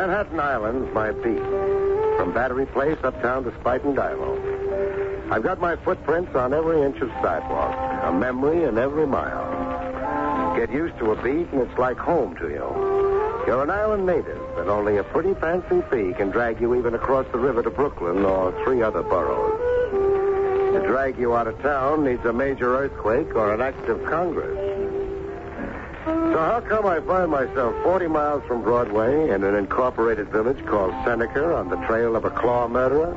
Manhattan Island's my beat. From Battery Place uptown to Spite and Dival. I've got my footprints on every inch of sidewalk, a memory in every mile. Get used to a beat and it's like home to you. You're an island native, and only a pretty fancy fee can drag you even across the river to Brooklyn or 3 other boroughs. To drag you out of town needs a major earthquake or an act of Congress. So how come I find myself 40 miles from Broadway in an incorporated village called Seneca on the trail of a claw murderer?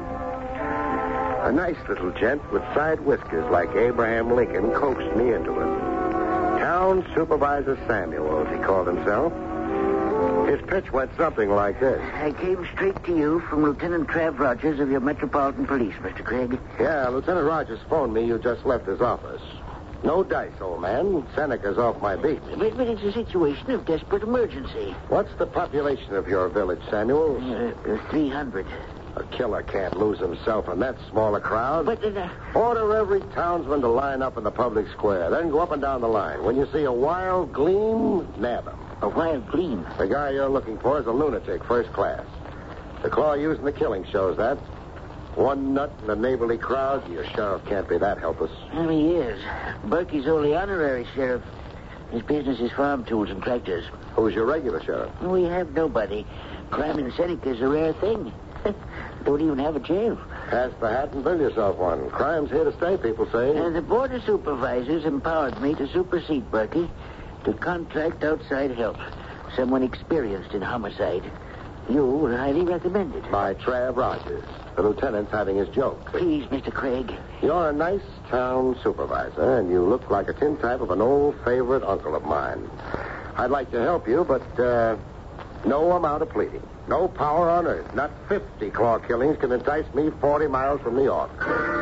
A nice little gent with side whiskers like Abraham Lincoln coaxed me into it. Town Supervisor Samuels, he called himself. His pitch went something like this. I came straight to you from Lieutenant Trav Rogers of your Metropolitan Police, Mr. Craig. Yeah, Lieutenant Rogers phoned me. You just left his office. No dice, old man. Seneca's off my beat. But it's a situation of desperate emergency. What's the population of your village, Samuel? 300. A killer can't lose himself in that small a crowd. But... Order every townsman to line up in the public square. Then go up and down the line. When you see a wild gleam, nab him. A wild gleam? The guy you're looking for is a lunatic, first class. The claw used in the killing shows that. One nut in a neighborly crowd, your sheriff can't be that helpless. Well, he is. Berkey's only honorary sheriff. His business is farm tools and tractors. Who's your regular sheriff? We have nobody. Crime in Seneca is a rare thing. Don't even have a jail. Pass the hat and build yourself one. Crime's here to stay, people say. The board of supervisors empowered me to supersede Berkey, to contract outside help. Someone experienced in homicide. You were highly recommended. By Trav Rogers. The lieutenant's having his joke. Please, Mr. Craig. You're a nice town supervisor, and you look like a tintype of an old favorite uncle of mine. I'd like to help you, but no amount of pleading. No power on earth. Not 50 claw killings can entice me 40 miles from New York.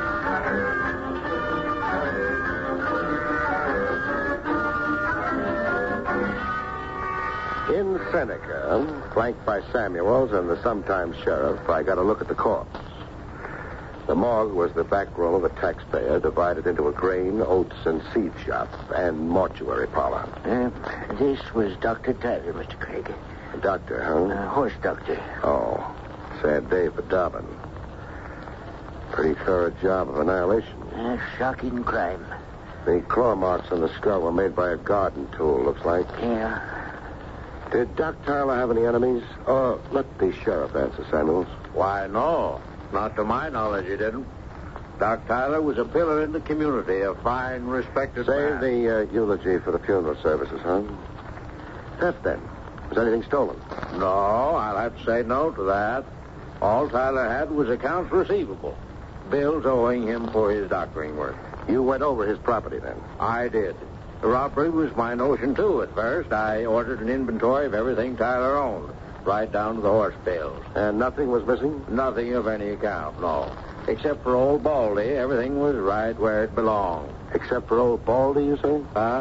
In Seneca, flanked by Samuels and the sometime sheriff, I got a look at the corpse. The morgue was the back room of a taxpayer divided into a grain, oats, and seed shop and mortuary parlor. This was Dr. Tyler, Mr. Craig. A doctor, huh? Horse doctor. Oh, sad day for Dobbin. Pretty thorough job of annihilation. Shocking crime. The claw marks on the skull were made by a garden tool, looks like. Yeah. Did Doc Tyler have any enemies? Or let the sheriff answer, Samuels. Why, no. Not to my knowledge, he didn't. Doc Tyler was a pillar in the community, a fine, respected man. Save the eulogy for the funeral services, huh? Theft, then. Was anything stolen? No, I'll have to say no to that. All Tyler had was accounts receivable. Bills owing him for his doctoring work. You went over his property, then? I did. The robbery was my notion, too, at first. I ordered an inventory of everything Tyler owned, right down to the horse bales. And nothing was missing? Nothing of any account, no. Except for old Baldy, everything was right where it belonged. Except for old Baldy, you say? Huh?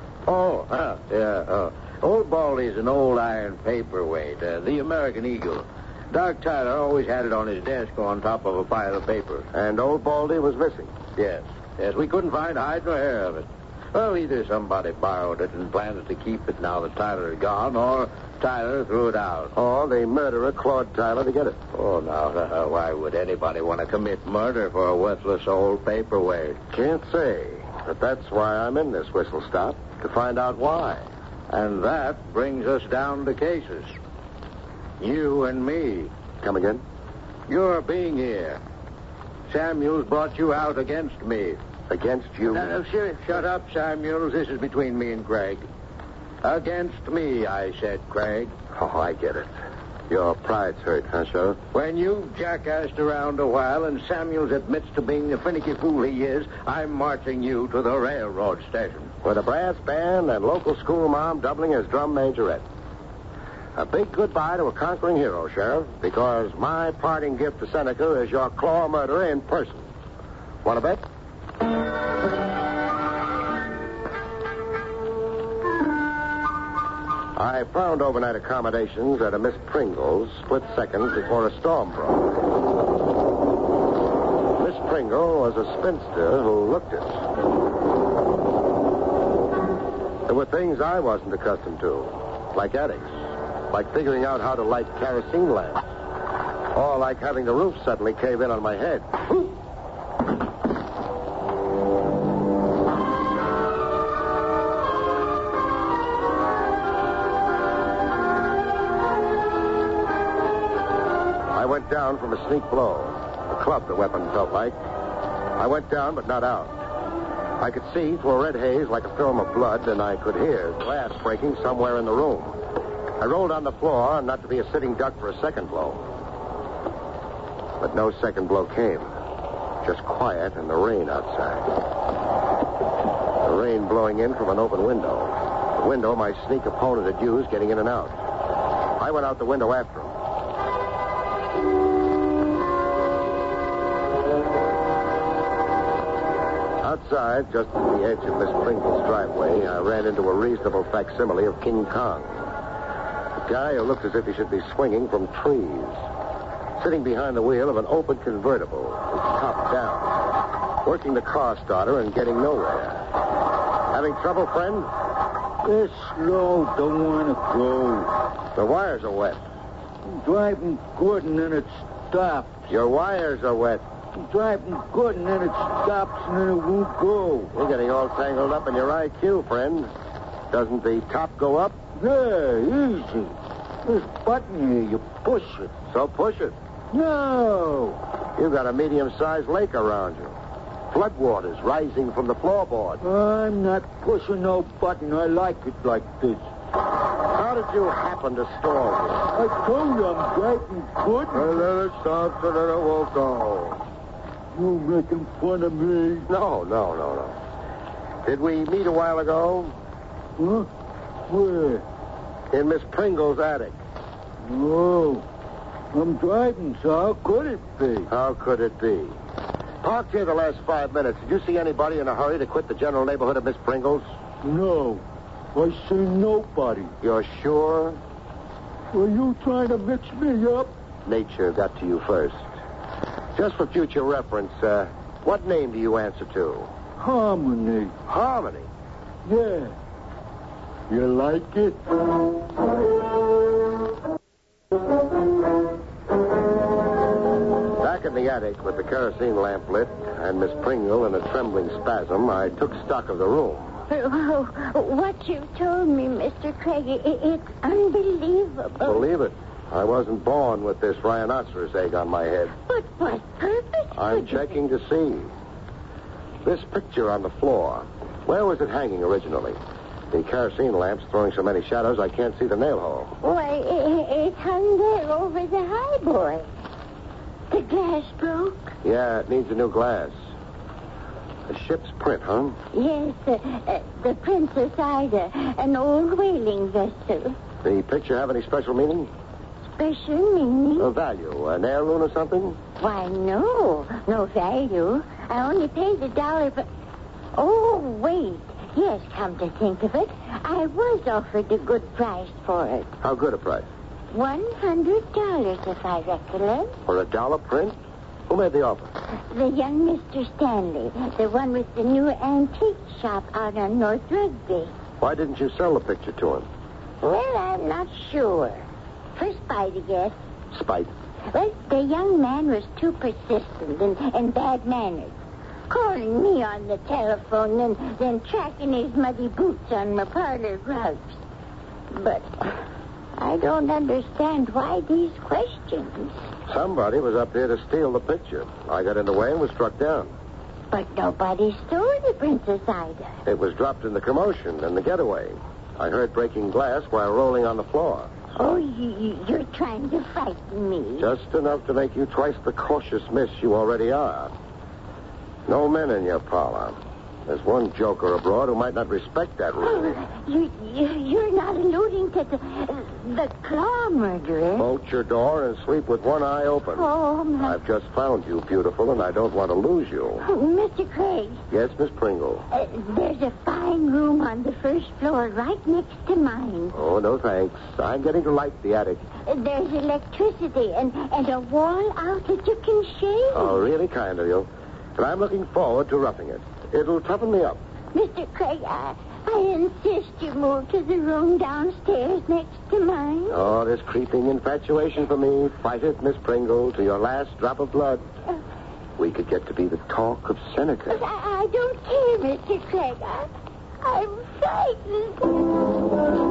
Yeah. Old Baldy's an old iron paperweight, the American Eagle. Doc Tyler always had it on his desk on top of a pile of papers. And old Baldy was missing? Yes, we couldn't find hide nor hair of it. Well, either somebody borrowed it and planned to keep it now that Tyler is gone, or Tyler threw it out. Or the murderer clawed Tyler to get it. Oh, now, why would anybody want to commit murder for a worthless old paperweight? Can't say. But that's why I'm in this whistle stop, to find out why. And that brings us down to cases. You and me. Come again? Your being here. Samuels brought you out against me. Against you? No, Sheriff. Shut up, Samuels. This is between me and Craig. Against me, I said, Craig. Oh, I get it. Your pride's hurt, huh, Sheriff? When you've jackassed around a while and Samuels admits to being the finicky fool he is, I'm marching you to the railroad station. With a brass band and local school mom doubling as drum majorette. A big goodbye to a conquering hero, Sheriff, because my parting gift to Seneca is your claw murderer in person. Want to bet? I found overnight accommodations at a Miss Pringle's split seconds before a storm broke. Miss Pringle was a spinster who looked it. There were things I wasn't accustomed to, like attics. Like figuring out how to light kerosene lamps. Or like having the roof suddenly cave in on my head. I went down from a sneak blow. A club, the weapon felt like. I went down, but not out. I could see through a red haze like a film of blood, and I could hear glass breaking somewhere in the room. I rolled on the floor, not to be a sitting duck for a second blow. But no second blow came. Just quiet and the rain outside. The rain blowing in from an open window. The window my sneak opponent had used getting in and out. I went out the window after him. Outside, just at the edge of Miss Pringle's driveway, I ran into a reasonable facsimile of King Kong. A guy who looked as if he should be swinging from trees. Sitting behind the wheel of an open convertible, with top down. Working the car starter and getting nowhere. Having trouble, friend? It's slow. Don't want to go. The wires are wet. I'm driving good and then it stops. Your wires are wet. I'm driving good and then it stops and then it won't go. You're getting all tangled up in your IQ, friend. Doesn't the top go up? Yeah, easy. This button here, you push it. So push it. No. You've got a medium-sized lake around you. Floodwaters rising from the floorboard. I'm not pushing no button. I like it like this. How did you happen to stall here? I told you I'm driving good. And then it stops and then it won't go. You making fun of me? No. Did we meet a while ago? Huh? Where? In Miss Pringle's attic. No. I'm driving, so how could it be? How could it be? Parked here the last 5 minutes. Did you see anybody in a hurry to quit the general neighborhood of Miss Pringle's? No. I see nobody. You're sure? Were you trying to mix me up? Nature got to you first. Just for future reference, what name do you answer to? Harmony. Harmony? Yeah. You like it? Back in the attic with the kerosene lamp lit and Miss Pringle in a trembling spasm, I took stock of the room. Oh, what you told me, Mr. Craig, it's unbelievable. Believe it. I wasn't born with this rhinoceros egg on my head. But what purpose? I'm checking to see. This picture on the floor, where was it hanging originally? The kerosene lamp's throwing so many shadows I can't see the nail hole. Why, it hung there over the highboy. The glass broke? Yeah, it needs a new glass. A ship's print, huh? Yes, the Princess Ida, an old whaling vessel. The picture have any special meaning? Special meaning? A value, an heirloom or something? Why, no value. I only paid $1 for... Oh, wait. Yes, come to think of it, I was offered a good price for it. How good a price? $100, if I recollect. For a dollar print? Who made the offer? The young Mr. Stanley, the one with the new antique shop out on North Rugby. Why didn't you sell the picture to him? Well, I'm not sure. For spite, I guess. Spite? Well, the young man was too persistent and bad manners. Calling me on the telephone and then tracking his muddy boots on my parlor rugs. But I don't understand why these questions. Somebody was up here to steal the picture. I got in the way and was struck down. But nobody stole the Princess Ida. It was dropped in the commotion and the getaway. I heard breaking glass while rolling on the floor. Oh, you're trying to frighten me. Just enough to make you twice the cautious miss you already are. No men in your parlor. There's one joker abroad who might not respect that rule. Oh, you're not alluding to the claw murderer. Bolt your door and sleep with one eye open. Oh, my... I've just found you, beautiful, and I don't want to lose you. Mr. Craig. Yes, Miss Pringle? There's a fine room on the first floor right next to mine. Oh, no thanks. I'm getting to like the attic. There's electricity and a wall out that you can shave. Oh, really kind of you. But I'm looking forward to roughing it. It'll toughen me up. Mr. Craig, I insist you move to the room downstairs next to mine. Oh, this creeping infatuation for me. Fight it, Miss Pringle, to your last drop of blood. We could get to be the talk of Seneca. But I don't care, Mr. Craig. I'm frightened.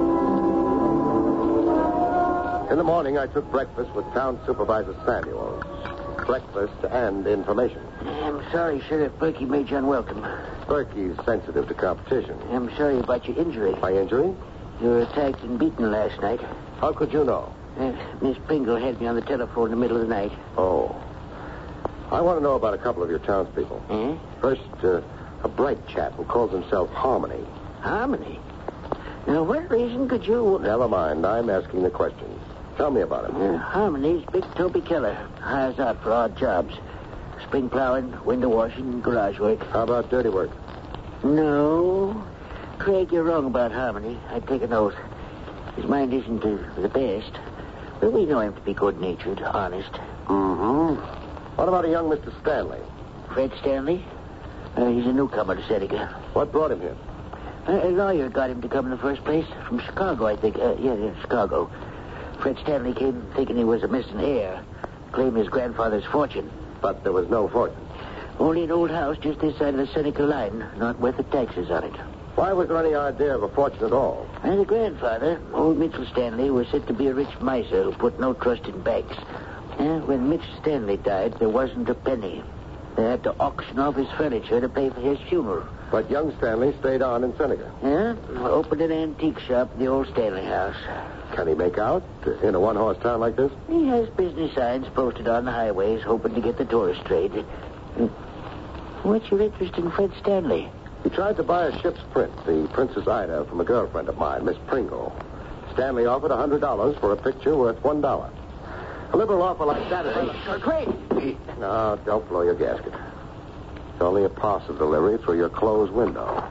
In the morning, I took breakfast with Town Supervisor Samuels. Breakfast and information. I'm sorry, Sheriff Berkey made you unwelcome. Berkey's sensitive to competition. I'm sorry about your injury. My injury? You were attacked and beaten last night. How could you know? Miss Pringle had me on the telephone in the middle of the night. Oh. I want to know about a couple of your townspeople. First, a bright chap who calls himself Harmony. Harmony? Now, what reason could you... Never mind. I'm asking the questions. Tell me about him. Harmony's Big Toby Keller. Hires out for odd jobs. Spring plowing, window washing, garage work. How about dirty work? No. Craig, you're wrong about Harmony. I'd take an oath. His mind isn't the best. But we know him to be good-natured, honest. Mm-hmm. What about a young Mr. Stanley? Fred Stanley? He's a newcomer to Seneca. What brought him here? A lawyer got him to come in the first place. From Chicago, I think. Yeah, Chicago. Fred Stanley came thinking he was a missing heir. Claimed his grandfather's fortune. But there was no fortune. Only an old house just this side of the Seneca line, not worth the taxes on it. Why was there any idea of a fortune at all? And the grandfather, old Mitchell Stanley, was said to be a rich miser who put no trust in banks. When Mitch Stanley died, there wasn't a penny. They had to auction off his furniture to pay for his funeral. But young Stanley stayed on in Seneca. Yeah? Opened an antique shop in the old Stanley house. Can he make out in a one-horse town like this? He has business signs posted on the highways, hoping to get the tourist trade. What's your interest in Fred Stanley? He tried to buy a ship's print, the Princess Ida, from a girlfriend of mine, Miss Pringle. Stanley offered $100 for a picture worth $1. A liberal offer like that is... Craig! No, don't blow your gasket. It's only a parcel delivery through your closed window.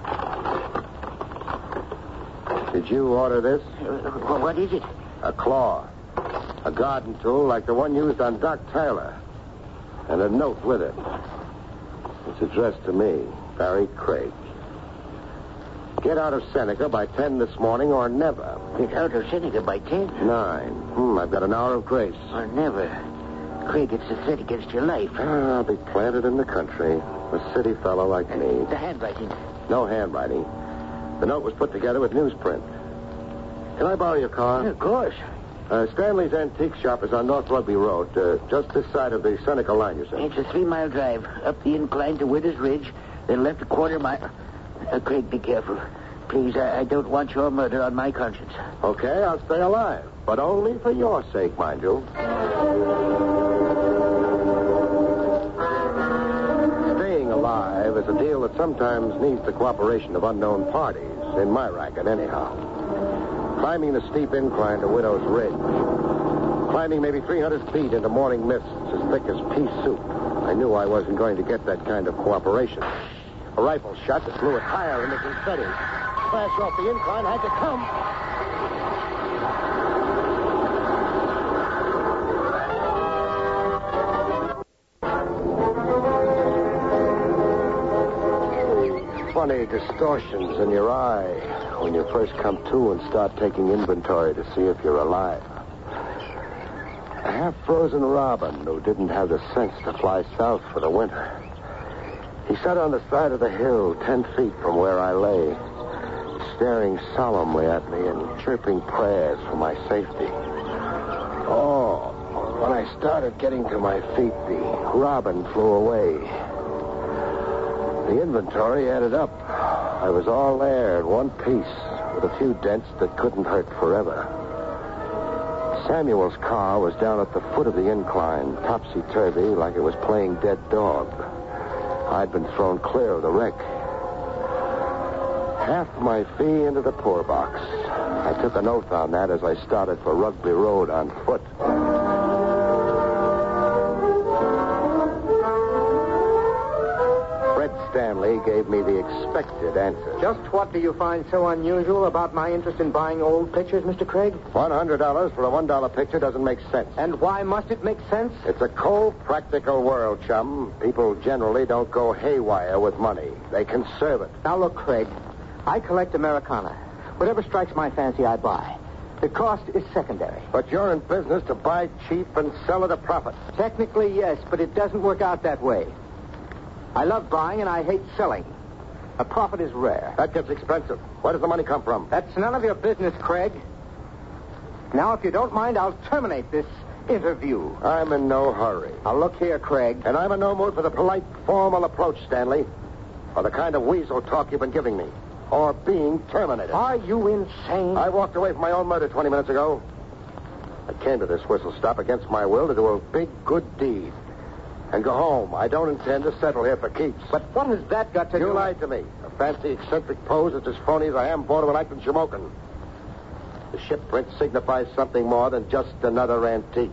Did you order this? What is it? A claw. A garden tool like the one used on Doc Tyler. And a note with it. It's addressed to me, Barry Craig. Get out of Seneca by 10 this morning or never. Get out of Seneca by 10? 9. I've got an hour of grace. Or never. Craig, it's a threat against your life. I'll be planted in the country. A city fellow like me. The handwriting. No handwriting. The note was put together with newsprint. Can I borrow your car? Yeah, of course. Stanley's Antique Shop is on North Rugby Road, just this side of the Seneca line, you say? It's a 3-mile drive. Up the incline to Widder's Ridge, then left a quarter-mile. Craig, be careful. Please, I don't want your murder on my conscience. Okay, I'll stay alive. But only for your sake, mind you. Staying alive is a deal that sometimes needs the cooperation of unknown parties, in my racket anyhow. Climbing the steep incline to Widow's Ridge. Climbing maybe 300 feet into morning mists as thick as pea soup. I knew I wasn't going to get that kind of cooperation. A rifle shot that blew a tire into confetti. Flash off the incline had to come. Funny distortions in your eye when you first come to and start taking inventory to see if you're alive. A half-frozen robin who didn't have the sense to fly south for the winter. He sat on the side of the hill 10 feet from where I lay, staring solemnly at me and chirping prayers for my safety. Oh, when I started getting to my feet, the robin flew away. The inventory added up. I was all there in one piece, with a few dents that couldn't hurt forever. Samuel's car was down at the foot of the incline, topsy-turvy, like it was playing dead dog. I'd been thrown clear of the wreck. Half my fee into the poor box. I took an oath on that as I started for Rugby Road on foot. Fred Stanley gave me the expected answer. Just what do you find so unusual about my interest in buying old pictures, Mr. Craig? $100 for a $1 picture doesn't make sense. And why must it make sense? It's a cold, practical world, chum. People generally don't go haywire with money. They conserve it. Now, look, Craig, I collect Americana. Whatever strikes my fancy, I buy. The cost is secondary. But you're in business to buy cheap and sell at a profit. Technically, yes, but it doesn't work out that way. I love buying and I hate selling. A profit is rare. That gets expensive. Where does the money come from? That's none of your business, Craig. Now, if you don't mind, I'll terminate this interview. I'm in no hurry. Now, look here, Craig. And I'm in no mood for the polite, formal approach, Stanley. Or the kind of weasel talk you've been giving me. Or being terminated. Are you insane? I walked away from my own murder 20 minutes ago. I came to this whistle stop against my will to do a big, good deed. And go home. I don't intend to settle here for keeps. But what has that got to do? You lied to me. A fancy, eccentric pose as phony as I am born to an act in Shamokin. The ship print signifies something more than just another antique.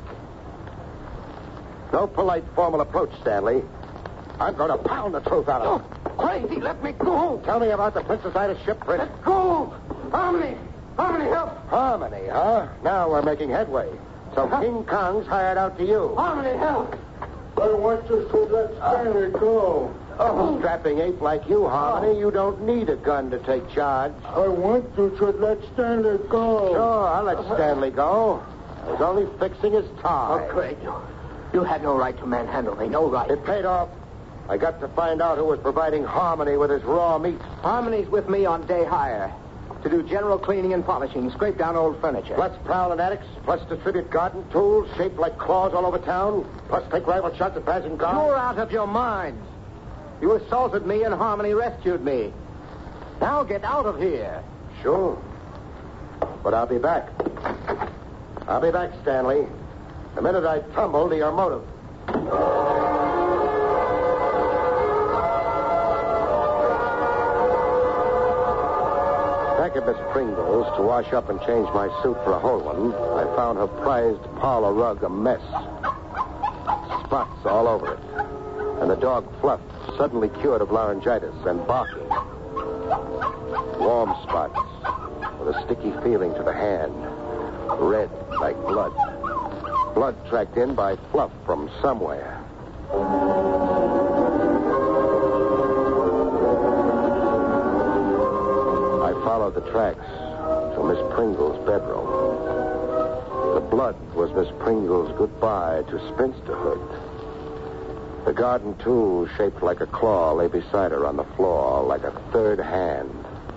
No polite, formal approach, Stanley. I'm going to pound the truth out of you. Crazy, let me go. Tell me about the Princess Ida ship print. Let go. Harmony. Harmony, help. Harmony, huh? Now we're making headway. So King Kong's hired out to you. Harmony, help. I want you to let Stanley go. Oh, strapping ape like you, Harmony, you don't need a gun to take charge. I want you to let Stanley go. Sure, I'll let Stanley go. I was only fixing his tie. Oh, Craig, you had no right to manhandle me. No right. It paid off. I got to find out who was providing Harmony with his raw meat. Harmony's with me on day hire to do general cleaning and polishing, scrape down old furniture. Plus prowl in attics, plus distribute garden tools shaped like claws all over town, plus take rifle shots at passing cars. You're out of your minds. You assaulted me and Harmony rescued me. Now get out of here. Sure. But I'll be back. I'll be back, Stanley. The minute I tumble to your motive. Back at Miss Pringle's to wash up and change my suit for a whole one, I found her prized parlor rug a mess. Spots all over it. And the dog Fluff, suddenly cured of laryngitis and barking. Warm spots with a sticky feeling to the hand. Red like blood. Blood tracked in by Fluff from somewhere. I followed the tracks to Miss Pringle's bedroom. The blood was Miss Pringle's goodbye to spinsterhood. The garden tool shaped like a claw lay beside her on the floor like a third hand.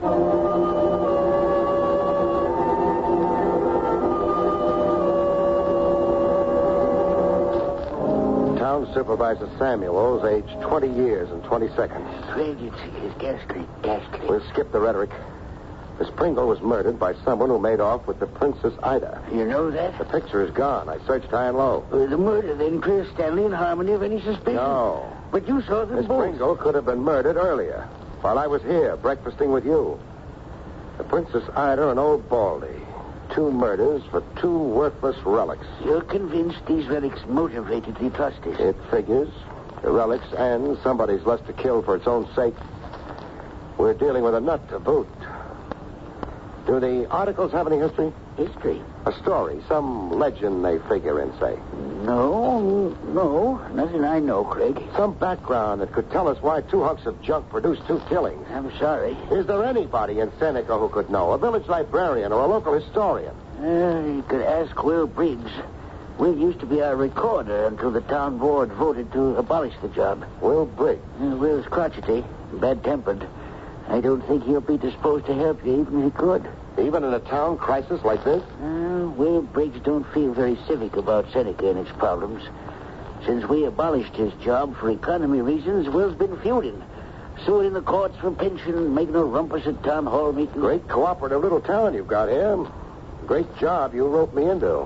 Town Supervisor Samuels, aged 20 years and 20 seconds. Craig, it's ghastly. We'll skip the rhetoric. Miss Pringle was murdered by someone who made off with the Princess Ida. You know that? The picture is gone. I searched high and low. The murder then clears Stanley and Harmony of any suspicion. No. But you saw them Miss both. Pringle could have been murdered earlier, while I was here breakfasting with you. The Princess Ida and Old Baldy. 2 murders for 2 worthless relics. You're convinced these relics motivated the atrocities? It figures. The relics and somebody's lust to kill for its own sake. We're dealing with a nut to boot. Do the articles have any history? History? A story, some legend they figure in, say. No. Nothing I know, Craig. Some background that could tell us why 2 hunks of junk produced 2 killings. I'm sorry. Is there anybody in Seneca who could know? A village librarian or a local historian? You could ask Will Briggs. Will used to be our recorder until the town board voted to abolish the job. Will Briggs? Will's crotchety, bad-tempered. I don't think he'll be disposed to help you, even if he could. Even in a town crisis like this? Will Briggs don't feel very civic about Seneca and its problems. Since we abolished his job for economy reasons, Will's been feuding. Suing in the courts for pension, making a rumpus at town hall meetings. Great cooperative little town you've got here. Great job you roped me into.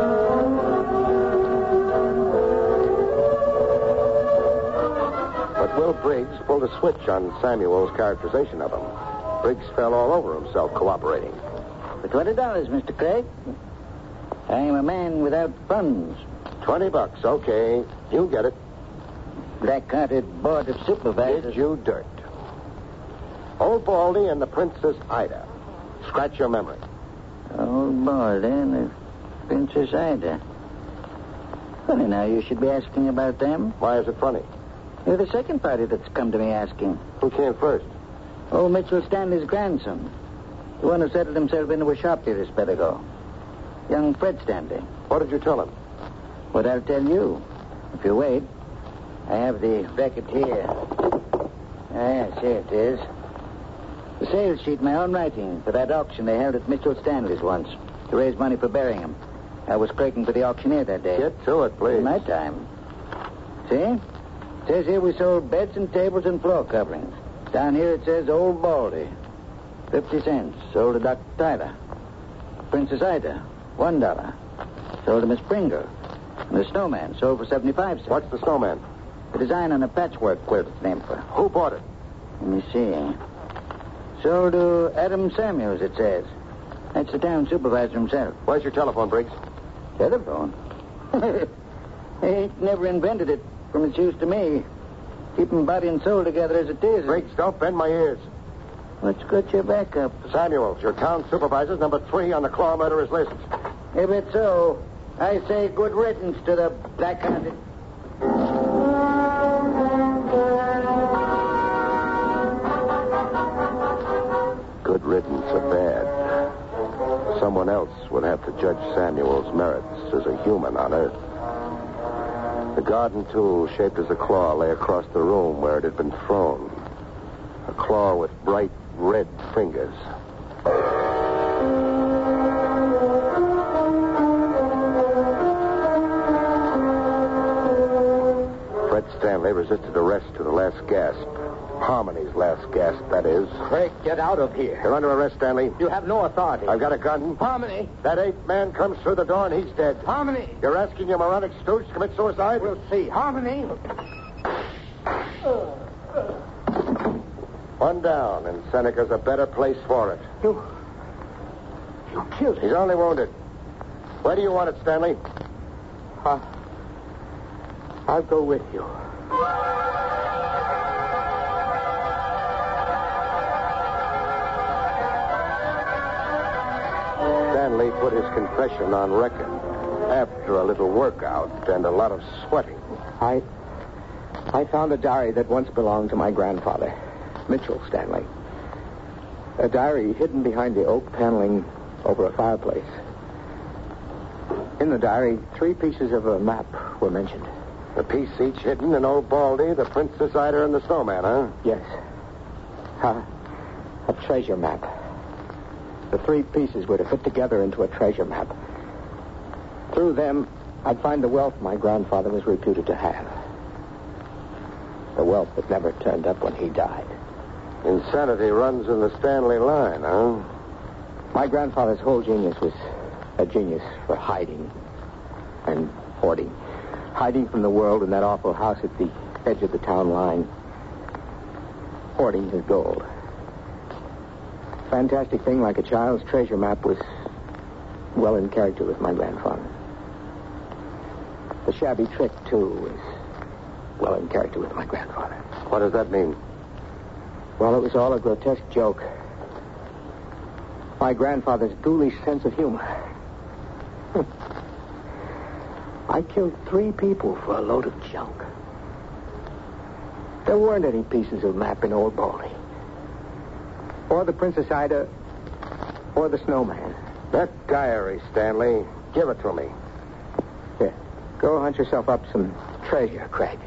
But Will Briggs pulled a switch on Samuel's characterization of him. Briggs fell all over himself cooperating. For $20, Mr. Craig. I'm a man without funds. $20, okay. You get it. Black-hearted board of supervisors. Did you dirt. Old Baldy and the Princess Ida. Scratch your memory. Old Baldy and the Princess Ida. Funny now, you should be asking about them. Why is it funny? You're the second party that's come to me asking. Who came first? Old Mitchell Stanley's grandson. The one who settled himself into a shop here a spell ago. Young Fred Stanley. What did you tell him? What I'll tell you. If you wait. I have the record here. Yes, here it is. The sales sheet in my own writing for that auction they held at Mitchell Stanley's once to raise money for burying him. I was clerking for the auctioneer that day. Get to it, please. In my time. See? It says here we sold beds and tables and floor coverings. Down here it says Old Baldy. 50 cents. Sold to Dr. Tyler. Princess Ida. $1. Sold to Miss Pringle. And the snowman sold for 75 cents. What's the snowman? The design on a patchwork quilt it's named for. Who bought it? Let me see. Sold to Adam Samuels, it says. That's the town supervisor himself. Where's your telephone, Briggs? Telephone? He ain't never invented it from its use to me. Keeping body and soul together as it is. Briggs, don't bend my ears. What's got your back up? Samuels, your town supervisor's number 3 on the Claw murderers list. If it's so, I say good riddance to the black-hearted. Good riddance or bad. Someone else would have to judge Samuel's merits as a human on Earth. The garden tool shaped as a claw lay across the room where it had been thrown. A claw with bright red fingers. Fred Stanley resisted arrest to the last gasp. Harmony's last gasp, that is. Craig, get out of here. You're under arrest, Stanley. You have no authority. I've got a gun. Harmony. That 8th man comes through the door and he's dead. Harmony. You're asking your moronic stooge to commit suicide? We'll see. Harmony. One down, and Seneca's a better place for it. You killed him. He's only wounded. Where do you want it, Stanley? I'll go with you. Stanley put his confession on record after a little workout and a lot of sweating. I found a diary that once belonged to my grandfather, Mitchell Stanley. A diary hidden behind the oak paneling over a fireplace. In the diary, 3 pieces of a map were mentioned. A piece each hidden in Old Baldy, the Princess Ida, and the Snowman, huh? Yes. A treasure map. The 3 pieces were to fit together into a treasure map. Through them, I'd find the wealth my grandfather was reputed to have. The wealth that never turned up when he died. Insanity runs in the Stanley line, huh? My grandfather's whole genius was a genius for hiding and hoarding. Hiding from the world in that awful house at the edge of the town line. Hoarding his gold. Fantastic thing like a child's treasure map was well in character with my grandfather. The shabby trick, too, was well in character with my grandfather. What does that mean? Well, it was all a grotesque joke. My grandfather's ghoulish sense of humor. I killed 3 people for a load of junk. There weren't any pieces of map in Old Baldy. Or the Princess Ida, or the Snowman. That diary, Stanley. Give it to me. Here, go hunt yourself up some treasure, Craig.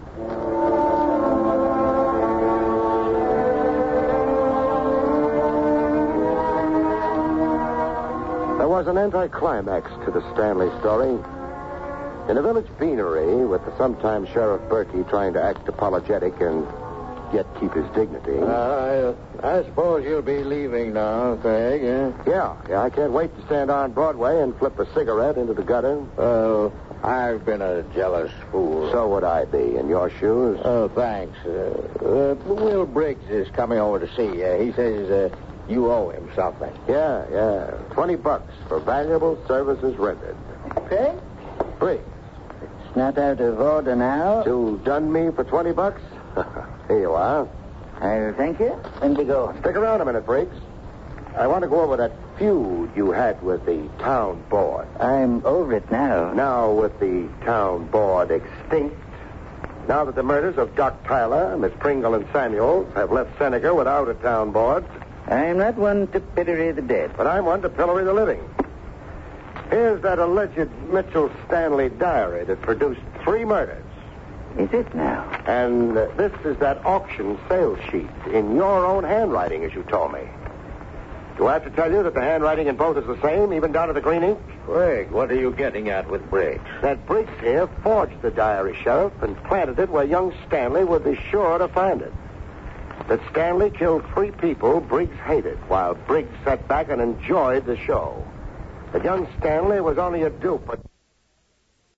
There was an anticlimax to the Stanley story. In a village beanery, with the sometime Sheriff Berkey trying to act apologetic and yet keep his dignity. I suppose you'll be leaving now, Craig, eh? Yeah, I can't wait to stand on Broadway and flip a cigarette into the gutter. Oh, I've been a jealous fool. So would I be, in your shoes. Oh, thanks. Will Briggs is coming over to see you. He says you owe him something. Yeah. $20 for valuable services rendered. Craig? Briggs. It's not out of order now. You done me for $20? Here you are. I'll thank you. When do you go? Stick around a minute, Briggs. I want to go over that feud you had with the town board. I'm over it now. Now, with the town board extinct, Now that the murders of Doc Tyler, Miss Pringle, and Samuels have left Seneca without a town board, I'm not one to pillory the dead. but I'm one to pillory the living. Here's that alleged Mitchell Stanley diary that produced 3 murders. Is it now? And this is that auction sales sheet in your own handwriting, as you told me. Do I have to tell you that the handwriting in both is the same, even down to the green ink? Craig, what are you getting at with Briggs? That Briggs here forged the diary, Sheriff, and planted it where young Stanley would be sure to find it. That Stanley killed 3 people Briggs hated, while Briggs sat back and enjoyed the show. That young Stanley was only a dupe, but...